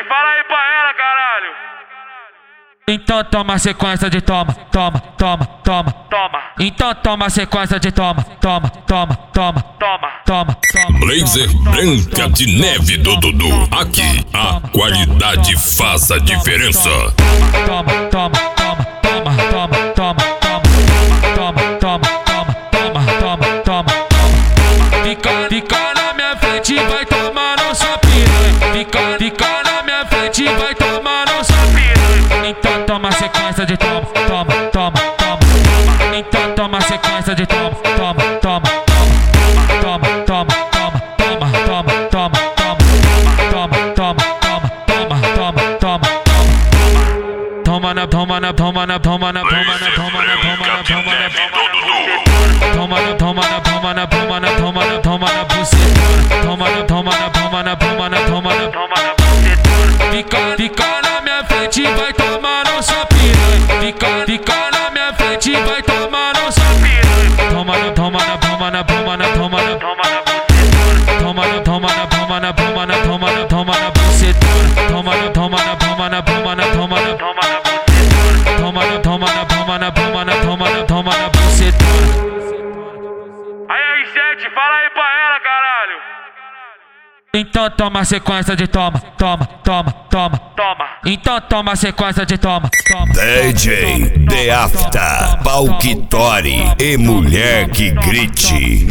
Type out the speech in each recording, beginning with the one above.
R7, fala aí pra ela, caralho. Então toma sequência de toma, toma, toma, toma, Toma, então toma sequência de toma, toma, toma, toma, toma. toma, toma. Blazer Branca de Neve do Dudu. Aqui a qualidade faz a diferença. Toma, toma, toma, toma, toma, toma, toma, toma, toma, toma, toma, toma, toma. Fica na minha frente, vai tomar no sua piranha. Fica na minha frente, vai tomar no sua piranha. Então toma sequência de toma, toma, toma, toma. Então toma sequência de toma, toma, toma, toma, toma, toma, toma, toma, toma, toma, toma, toma, toma, toma, toma, toma. Toma na, toma na, toma na, toma na, toma na, toma na, toma na, toma na, toma na, toma na, toma na, toma na, toma na, toma na, toma na buceta. Toma na, toma na, toma na, toma na, toma na, toma na buceta. Fica na minha frente, vai tomar no sua piranha. Fica na minha frente, vai tomar no sua piranha. Toma na, toma na, toma na, toma na, toma na, toma na buceta. Toma na, toma na, toma na, toma na, toma na, toma na buceta. Toma na, toma na, toma na, toma na, toma na, toma na buceta. Toma na, toma na, toma na, toma na, toma na, toma na buceta. Aí R7, fala aí pra ela, caralho. Então toma sequência de toma, toma, toma, toma, Toma, então toma sequência de toma, toma. DJ The After, Palquitori e mulher que grite.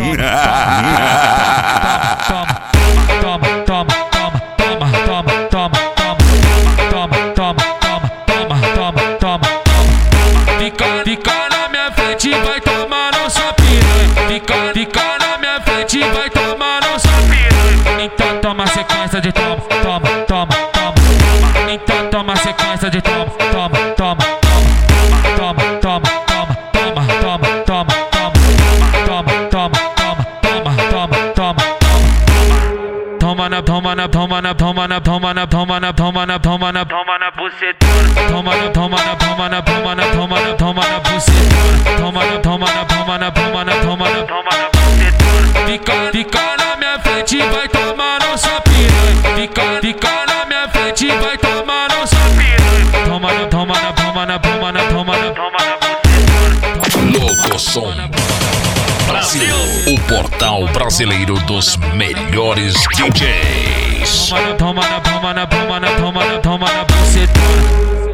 Toma, toma, toma, toma, toma, toma, toma, toma, toma, toma, toma, toma, toma. Fica na minha frente, vai tomar no sua piranha. Fica na minha frente, vai tomar no sua piranha. Então toma sequência de toma, toma, toma, toma. Então toma sequência de toma, toma, toma, toma, toma, toma, toma, toma, toma, toma, toma, toma, toma, toma, toma. Toma na, toma na, toma na, toma na, toma na, toma na, toma na, toma na, toma na bucetona. toma na, toma na, toma na, toma na, toma na, toma na buceta. Toma na, toma na, toma na, toma na, toma na, Toma na bucetona. fica na minha frente, vai tomar no sua piranha. Fica na minha frente, vai tomar no sua piranha. Toma na, toma na, toma na, toma na, toma na, Toma na bucetona. Logo Som Brasil, o portal brasileiro dos melhores DJs. toma na, toma na, toma na, toma na, toma na, toma na buceta.